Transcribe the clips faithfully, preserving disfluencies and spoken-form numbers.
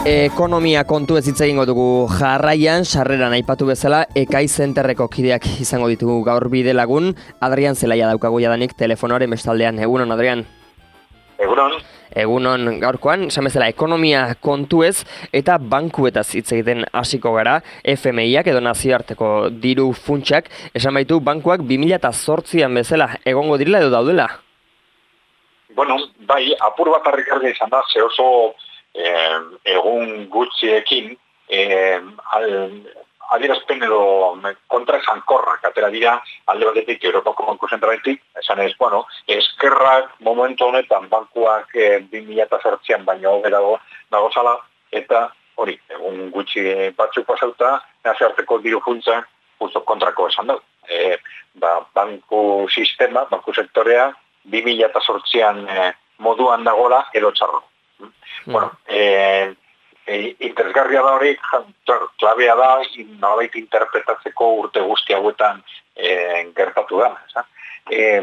Ekonomia kontu ez hitz egingo dugu jarraian, sarreran aipatu bezala, Ekai Zenterreko kideak izango ditugu gaur bide lagun. Adrian Zelaia daukagu jadanik telefonoaren bestaldean. Egunon, Adrian? Egunon. Egunon, gaurkoan, esan bezala, ekonomia kontu ez eta bankuetaz hitz egiten hasiko gara. F M Iak edo nazioarteko diru funtsak, esan baitu bankuak bi mila zortzian bezala egongo direla edo daudela? Bueno, bai, apur bat harrikarria izan da, ze oso eh, egun gutxiekin eh, al, adierazpen edo kontra esankorrak atera dira alde batetik Europako Banku Zentraletik, esan ez, bueno, eskerrak momentu honetan bankuak eh, bi mila zortzian baino dago dagozala, eta hori, egun gutxi batzuk pasauta, nazioarteko diru funtsak justo kontrako esan da. Eh, ba, banku sistema, banku sektorea, bi mila zortzian eh, moduan dagola edo txarro. Mm. Bueno, eh, e, interesgarria da hori, klabea da, nolabait interpretatzeko urte guzti hauetan eh, gertatu da. Eh,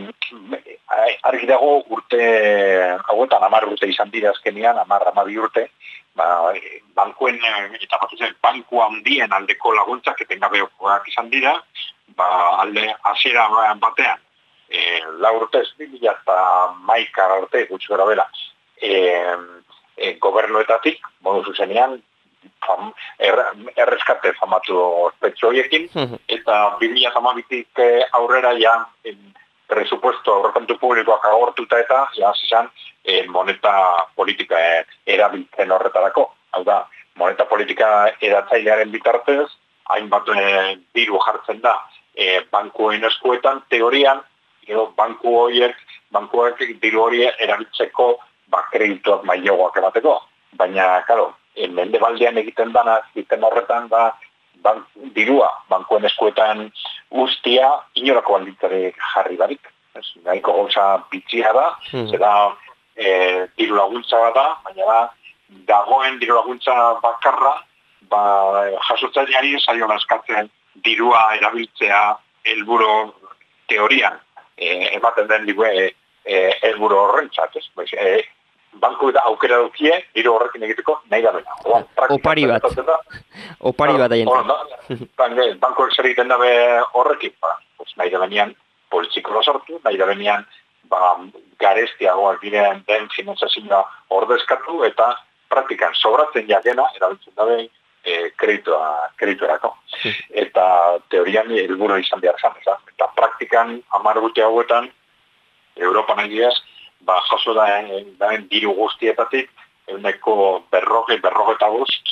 argi dago urte hauetan, hamar urte izan dira azkenean, hamar, hamabi urte, ba, bankuen, eta bat banku handien aldeko laguntzak etengabeokoak izan dira, ba, alde hasiera batean, E, la urtez, bi mila eta maika arte, gutxi gara bela, e, e, gobernuetatik, modu zuzenean, fam, er, erreskate famatu ospetxo horiekin, eta bi mila hamabitik aurrera ja, presupuesto aurrekontu publikoak agortuta eta, ja, zizan, e, moneta politika e, erabiltzen horretarako. Hau da, moneta politika eratzailearen bitartez, hainbat e, diru jartzen da, e, bankuen eskuetan, teorian, edo banku horiek, bankuak diru hori erabiltzeko ba, kredituak mailegoak emateko. Baina, karo, mendebaldean egiten dana, egiten horretan, ba, bank, dirua bankuen eskuetan guztia, inolako baldintzare jarri barik. Ez, nahiko gauza bitxia da, hmm. zera e, diru laguntza da, baina da, dagoen diru laguntza bakarra, ba, jasotzaileari zaiola eskatzen dirua erabiltzea helburu teorian. E, ematen den digu helburu horrentzat, ez? E, banku eta aukera dukie, diru horrekin egiteko nahi da bena. Opari bat. Opari bat aien. Bankuek zer egiten dabe horrekin, ba, nahi da benean politikoa sortu, nahi da benean ba, garestiagoak diren den finantzazioa ordezkatu eta praktikan sobratzen jakena, erabiltzen dabe E, kreditua, kredituerako. Eta teorian helburu izan behar zan, eta praktikan hamar urte hauetan Europan egiaz, ba, jaso da daen diru guztietatik, eguneko berroge, berroge eta guzti,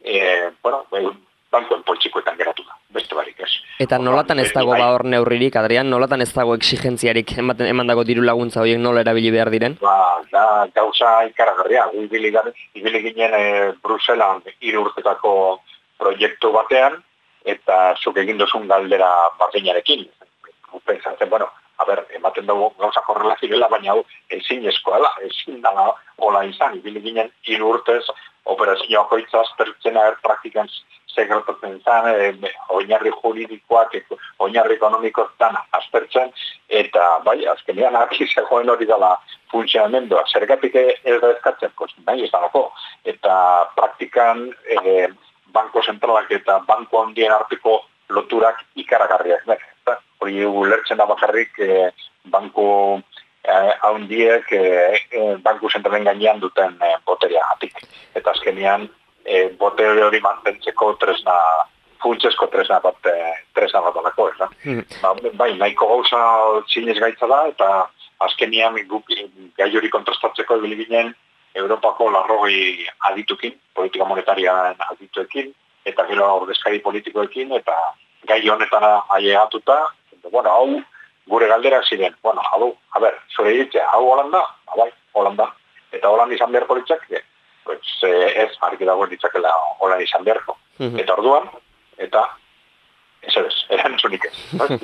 e, bueno, bankuen poltsikoetan geratu da, beste barik ez. Eta nolatan ez dago ba hor neurririk, Adrian, nolatan ez dago exigentziarik ematen eman dago diru laguntza horiek nola erabili behar diren? Ba, da, gauza ikaragarria, ibili ginen e, Bruselan hiru urtetako proiektu batean, eta zuk egin duzun galdera bateinarekin. Pentsatzen, bueno, a ber, ematen dugu gauza korrela zirela, baina hau ezin eskoela, ezin dala hola izan, ibili ginen hiru urtez, operazioa koitzaz, pertsena er praktikan segretatzen zan, e, oinarri juridikoak, e, oinarri ekonomikoak dan azpertzen, eta bai, azkenean aki zegoen hori dela funtzionamendua. Zergatik ez da eskatzen, pues, nahi ez dalako. Eta praktikan e, banko zentralak eta banko handien arteko loturak ikaragarriak. Hori ulertzen da bakarrik e, banko handiek eh, eh, banku zentralen gainean duten eh, boteria gatik. Eta azkenean eh, botere hori mantentzeko tresna, funtsesko tresna bat, eh, tresna bat alako, ez da? Mm. Ba, bai, nahiko gauza zinez gaitza da, eta azkenean guk gai hori kontrastatzeko ebili ginen Europako larrogei aditukin, politika monetarian adituekin, eta gero ordezkari politikoekin, eta gai honetan ailegatuta, bueno, hau, gure galderak ziren, bueno, hau, a ber, zure ditzea, hau Holanda? Bai, Holanda. Eta Holanda izan beharko ditzak, pues, eh, ez, argi dagoen ditzakela Holanda izan beharko. Uh-huh. Eta orduan, eta, ez ez, erantzunik ez.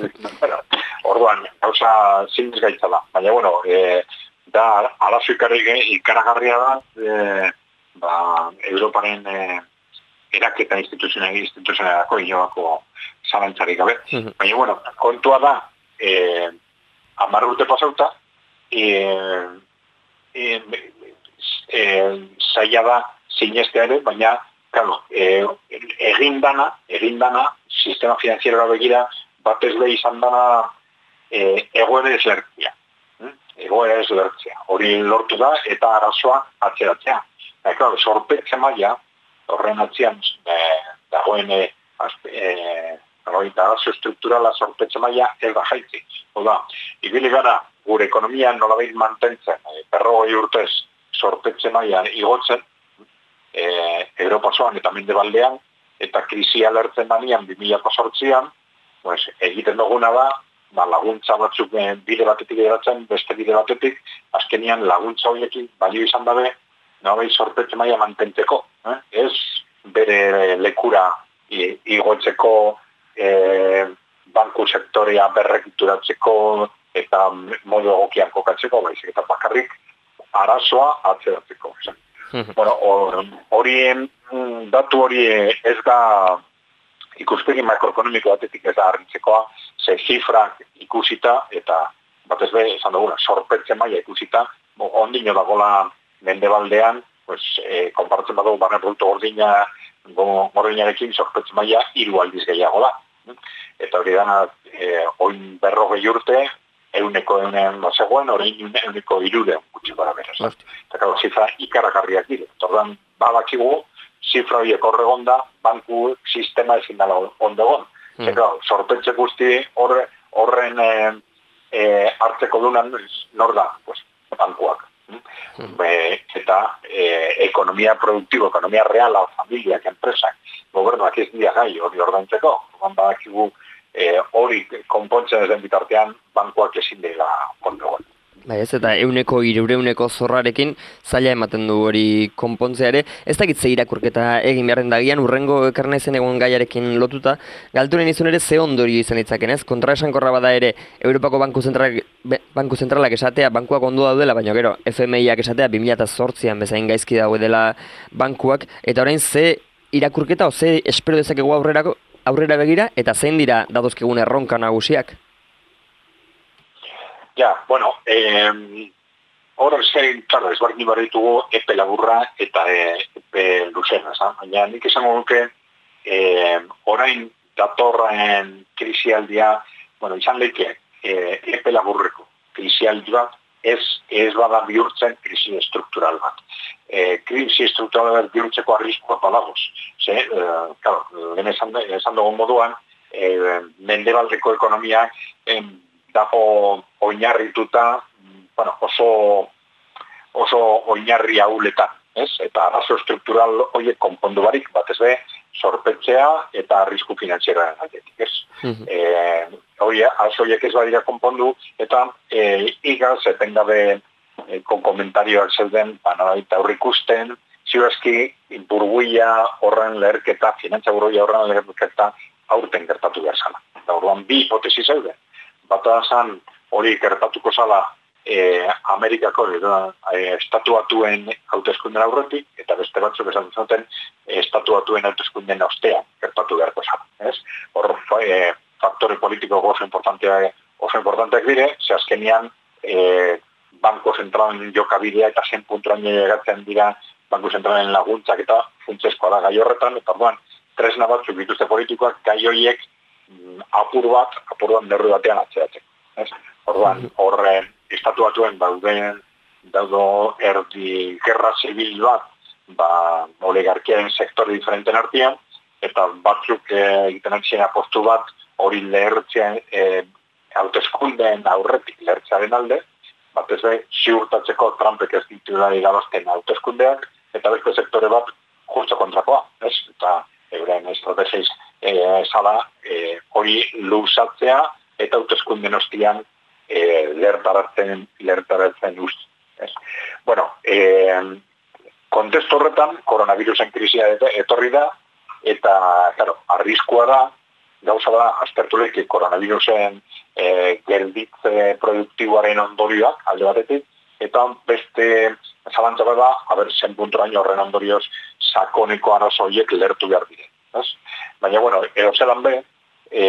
Orduan, gauza zinez gaitzala. Baina, bueno, eh, da, arazo ikaragarria da, eh, ba, Europaren eh, eraketa instituzionari instituzionarako inolako zalantzarik gabe. Uh-huh. Baina, bueno, kontua da, Eh, hamar urte pasauta, eh, eh, eh, zaila da sinestea ere, baina, claro, e, egin dana, egin dana, sistema finanziera begira, batez behi izan dana e, egoera ez lertzea. Egoera ez lertzea. Hori lortu da, eta arazoa atzeratzea. Eta, claro, sorpetze maila, horren atzian, e, dagoen, e, e, eta arazo strukturala sorpetze maila, ez da jaitzi. Oda, ibili gara, gure ekonomia nolabait mantentzen, e, berrogei urtez sorpetze maila igotzen, e, Europa zoan eta Mendebaldean, eta krisia lertzen danian bi mila zortzian, pues, egiten duguna da, ba, laguntza batzuk bide batetik eratzen, beste bide batetik, azkenian laguntza horiekin balio izan dabe, nolabait sorpetze maila mantentzeko. Eh? Ez bere lekura igotzeko, e, banku sektorea berrekituratzeko eta modu egokian kokatzeko, baizik eta bakarrik arazoa atzeratzeko. Bueno, hori, datu hori ez da ikuspegi makroekonomiko batetik ez da harritzekoa, ze zifrak ikusita eta batez be, esan duguna, sorpetze maila ikusita, ondino dagoela Mendebaldean, pues, e, konparatzen badugu barne produktu gordina gordinarekin sorpetze maila hiru aldiz gehiago da. Eta hori dana, e, oin berrogei urte, euneko eunen bazegoen, orain euneko irureun gutxi bara beraz. Eta claro, zifra ikaragarriak dire. Tordan, badakigu, zifra horiek horregonda, banku sistema ezin dela ondegon. Hmm. Eta sorpetxe guzti horre, horren e, e, hartzeko dunan nor da, pues, bankuak. Hmm. Be, eta e, ekonomia produktibo, ekonomia reala, familiak, enpresak, gobernuak ez dira gai hori ordaintzeko. Badakigu, E, hori konpontzen ez den bitartean bankuak ezin dela kondegoen. Bai ez, eta euneko irureuneko zorrarekin zaila ematen du hori konpontzea ere. Ez dakit ze irakurketa egin beharren dagian, urrengo ekarna izen egon gaiarekin lotuta, galturen izun ere ze ondorio izan ditzaken, ez? Kontraesankorra bada ere, Europako Banku Zentralak, Banku Zentralak esatea bankuak ondo daudela, baina gero, F M Iak esatea bi mila zortzian bezain gaizki dago dela bankuak, eta orain ze irakurketa, o ze espero dezakegu aurrerako, aurrera begira, eta zein dira datozkegun erronka nagusiak? Ja, bueno, eh, hor zein, claro, ezberdin barritugu epe laburra eta e, epe luzena, baina nik esango nuke eh, orain datorren krisialdia, bueno, izan leke eh, epe laburreko krisialdi bat, ez, ez bada bihurtzen krisi estruktural bat. E, krisi estruktural bat bihurtzeko arriskoa badagoz. Ze, e, claro, lehen esan, esan dugun moduan, e, Mendebaldeko ekonomia e, dago oinarrituta, bueno, oso, oso oinarri ahuletan, ez? Eta arazo estruktural horiek konpondu barik, batez be, sorpetzea eta arrisku finantzieroaren aldetik, ez? Mm-hmm. E, Oia, azoiek ez badira konpondu, eta e, igaz, etengabe e, kon komentarioak zeuden, eta aurrikusten, ziurazki, burbuia horren leherketa, finantza burbuia horren leherketa, aurten gertatu behar zala. Eta orduan bi hipotesi zeuden. Bata zan hori gertatuko zala e, Amerikako e, estatuatuen hauteskunden aurretik, eta beste batzuk esan zuten estatuatuen hauteskunden ostean gertatu beharko zala. Ez? Hor, e, faktore politiko oso importanteak, oso importanteak dire, ze azkenian e, Banko Zentralen jokabidea eta zen puntuan llegatzen dira Banko Zentralen laguntzak eta funtsezkoa da gai horretan, eta orduan, tresna batzuk dituzte politikoak gai horiek mm, apur bat, apur bat nerru batean atzeratzen. Ez? Orduan, horren estatu batuen dauden, daudo erdi gerra zibil bat, ba, oligarkiaren sektore diferenten artean, eta batzuk egiten e, apostu bat, hori lehertzen e, hauteskundeen aurretik lehertzearen alde, batez be, ziurtatzeko Trumpek ez dituela irabazten hauteskundeak, eta beste sektore bat justo kontrakoa, ez? Eta euren estrategiz e, zala e, hori luzatzea eta hauteskunden ostian e, lehertaratzen, lehertaratzen ust. Ez? Bueno, e, kontestu horretan, koronavirusen krisia etorri da, eta, claro, arriskua da, gauza da, aztertulek koronavirusen e, gelditze produktiboaren ondorioak alde batetik, eta beste zalantza da, haber, zen puntoraino horren ondorioz sakoneko arazo horiek lertu behar dire. Ez? Baina, bueno, edo zelan be, e,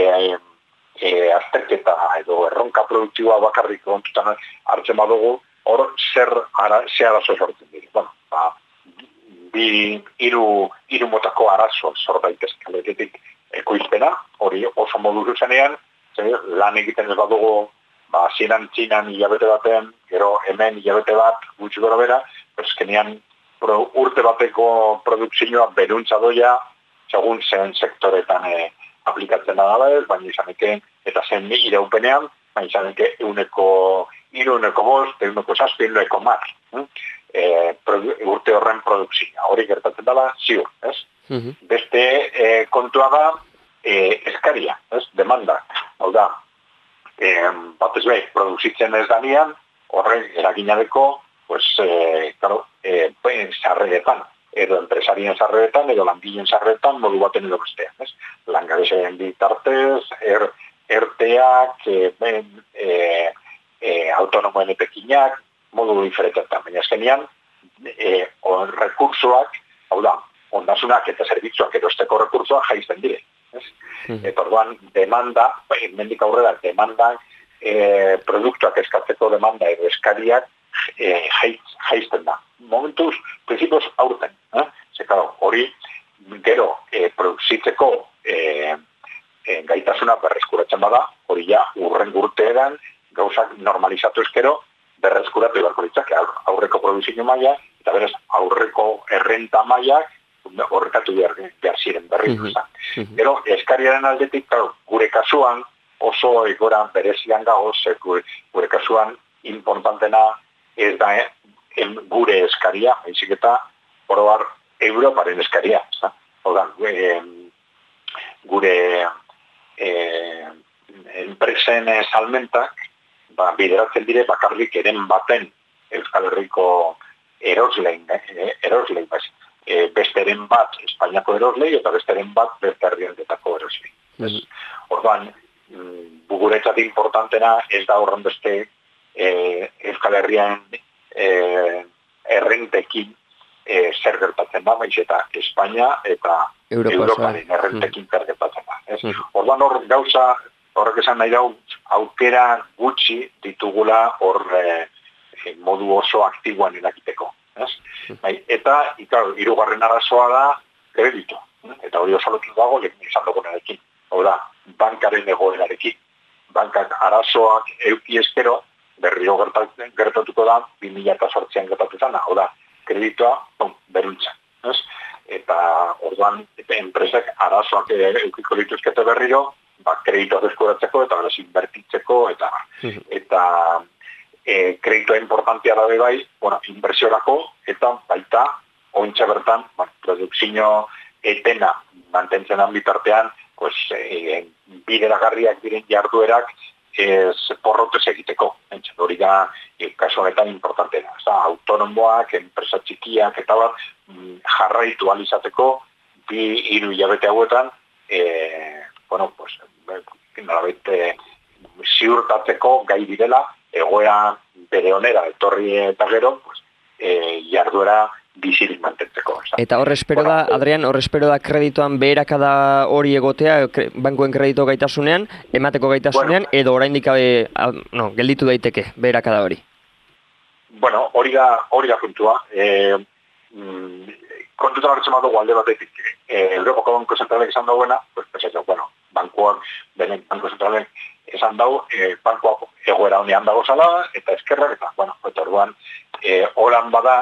e, azterketa edo erronka produktiboa bakarrik kontutan hartzen badugu, hor zer ara, ze arazo sortzen dire. Bueno, ba, bi hiru hiru motako arazo sor daitezke. Aldetik ekoizpena, hori oso modu zuzenean, lan egiten ez badugu, ba, hasieran Txinan hilabete batean, gero hemen hilabete bat, gutxi gora bera, eskenean pro, urte bateko produkzioa beruntza doia, segun zen sektoretan e, aplikatzen da ez, baina izaneke, eta zen iraupenean, baina izaneke euneko hiru, euneko bost, euneko zazpi, euneko mar. E, urte horren produkzioa. Hori gertatzen dela, ziur, ez? Uh-huh. Beste e, kontua da, e, eskaria, ez? Demanda. Hau da, e, batez be, produzitzen ez danean, horren eraginadeko, pues, e, claro, e, sarreretan, edo enpresarien sarreretan, edo langileen sarreretan, modu baten edo bestean, ez? Langabezien bitartez, er, erteak, e, e, e, autonomoen etekinak, modu diferentetan, baina eskenean, e, on, rekursoak, hau da, ondasunak eta zerbitzuak erosteko rekursoak jaizten dire. Ez? Mm. Eta orduan, demanda, mendik aurrera, demanda, e, produktuak eskatzeko demanda edo eskariak e, jaiz, jaizten da. Momentuz, prinsipioz aurten. Eh? Zekaro, hori, gero, e, produzitzeko e, e, gaitasuna berreskuratzen bada, hori ja, urren urteeran, gauzak normalizatu eskero, berreskuratu beharko litzake aurreko produzio maila, eta beraz aurreko errenta mailak horrekatu behar, behar ziren berri. Mm-hmm. Gero, eskariaren aldetik, gure kasuan oso egora berezian gagoz, gure, gure kasuan importantena ez da eh, gure eskaria, baizik eta oroar Europaren eskaria. Oda, e, gure e, enpresen salmentak ba, bideratzen dire bakarrik eren baten Euskal Herriko eroslein, eh, eroslein baizik. E, besteren bat Espainiako eroslei eta besteren bat beste herrialdetako eroslei. Mm. Orduan, guretzat importantena ez da horren beste e, Euskal Herrian e, errentekin e, zer gertatzen da, baiz eta Espainia eta Europaren errentekin zer gertatzen da. Mm. Orduan hor gauza, horrek esan nahi dau, aukera gutxi ditugula hor e, modu oso aktiboan erakiteko. Bai, eta hirugarren arazoa da kreditu. Eta hori oso lotu dago lekin izan dugunarekin. Hau da, bankaren egoerarekin. Bankak arazoak euki eskero, berriro gertatuko da, bi mila zortzian gertatu zana. Hau da, kreditua bon, beruntza. Eta orduan, enpresak arazoak eukiko dituzkete berriro, ba, kreditua deskuratzeko eta beraz invertitzeko, eta, eta E, kreditua importantea da bai, bueno, inbertsiorako, eta baita, ointza bertan, bueno, produkzio etena mantentzen dan bitartean, pues, e, bideragarriak diren jarduerak ez porrotez egiteko. Entzat, hori da, e, kasu honetan importantea. Autonomoak, enpresa txikiak, eta bat, jarraitu alizateko, bi hiru hilabete hauetan, e, bueno, pues, nolabait, ziurtatzeko gai direla, egoera bere onera etorri eta gero, pues, e, jarduera bizirik mantentzeko. Eta hor espero da, bueno, Adrian, hor espero da kreditoan beherakada hori egotea, kre, bankuen kredito gaitasunean, emateko gaitasunean, bueno, edo oraindik gabe, no, gelditu daiteke beherakada hori? Bueno, hori da, hori da puntua. E, mm, kontutan hartzen badugu alde batetik, e, Europako Banko Zentralek izan dagoena, pues, pues, bueno, bankuak, benen Banko Zentralek esan dau, e, bankoak egoera honean dago zala, eta eskerrak, eta, bueno, eta orduan, e, horan bada,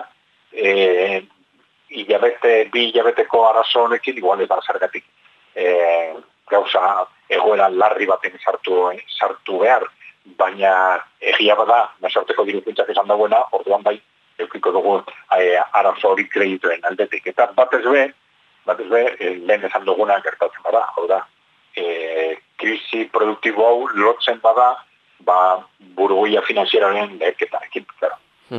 e, hilabete, bi hilabeteko arazo honekin, igual eta zergatik, e, gauza egoera larri baten sartu, sartu behar, baina egia bada, nazarteko dirukuntzak esan dagoena, orduan bai, eukiko dugu e, arazo hori kredituen aldetik. Eta batez be, batez be, e, lehen esan duguna gertatzen bada, hau da, E, krisi produktibo hau lotzen bada, ba, burbuia finanzieraren leherketarekin, zera.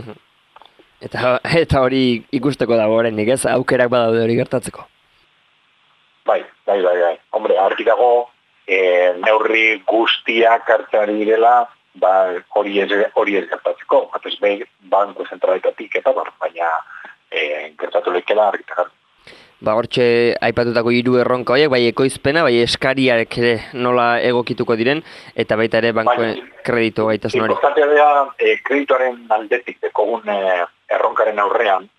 Eta, eta hori ikusteko dago oraindik, ez? Aukerak badaude hori gertatzeko? Bai, bai, bai, bai. Hombre, argi dago, e, neurri guztiak hartzen direla, ba, hori ez, hori ez gertatzeko. Batez be, banko zentraletatik eta bar, baina e, gertatu lehikela argi dago. Ba, hortxe aipatutako hiru erronka horiek, bai ekoizpena, bai eskariak ere nola egokituko diren, eta baita ere bankuen bai, kredito gaitasun hori. Importantea da, e, kreditoaren aldetik dekogun e, erronkaren aurrean,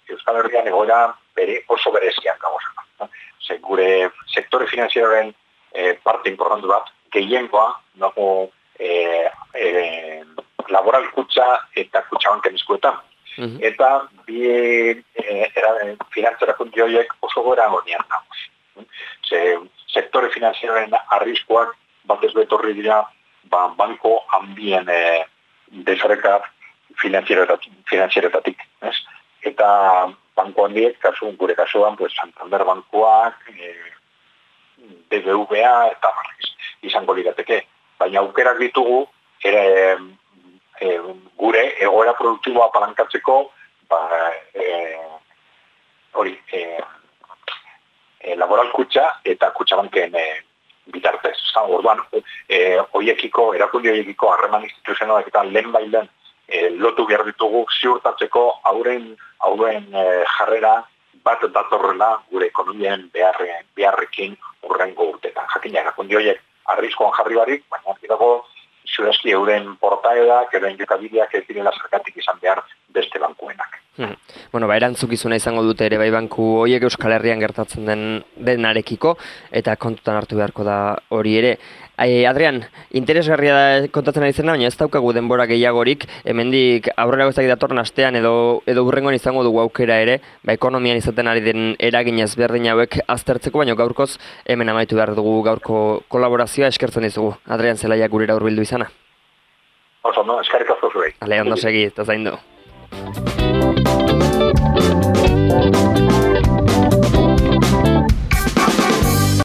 Euskal Herrian egoera bere oso berezian gauzak. Ze gure sektore finanzieroaren e, parte importante bat, gehiengoa, nago e, e, laboral kutxa eta kutxabanken eskuetan. Mm-hmm. Eta bi e, finantzerakundi horiek oso gora gonian nagoz. Ze sektore finanzieroaren arriskoak batez betorri dira ba, banko hanbien e, desoreka finanzieretatik. Eta banko handiek, kasu, gure kasuan, pues, Santander bankoak, e, B B V A eta barriz, izango lirateke. Baina aukerak ditugu, ere, e, gure egoera produktiboa palankatzeko, ba, e, hori, e, e, laboral kutxa eta kutxabanken e, bitartez. Orduan, e, oiekiko, erakundi oiekiko harreman instituzionalak eta lehen bailen e, lotu behar ditugu ziurtatzeko hauren, hauren e, jarrera bat datorrela gure ekonomien beharre, beharrekin urrengo urtetan. Jakina, erakundi horiek arriskoan jarri barik, baina dago zurezki euren portaedak, euren jokabideak ez direla zergatik izan behar beste bankuenak. Hmm. Bueno, ba, erantzukizuna izango dute ere bai banku horiek Euskal Herrian gertatzen den denarekiko, eta kontutan hartu beharko da hori ere. E, Adrian, interesgarria da kontatzen ari zena, baina ez daukagu denbora gehiagorik, hemendik aurrera gozak datorren astean edo, edo urrengoan izango dugu aukera ere, ba, ekonomian izaten ari den eragin ezberdin hauek aztertzeko, baina gaurkoz hemen amaitu behar dugu gaurko kolaborazioa eskertzen dizugu. Adrian Zelaiak gurera hurbildu izana. Oso, no, eskerrik asko zurei. Ale, ondo segi, eta zaindu.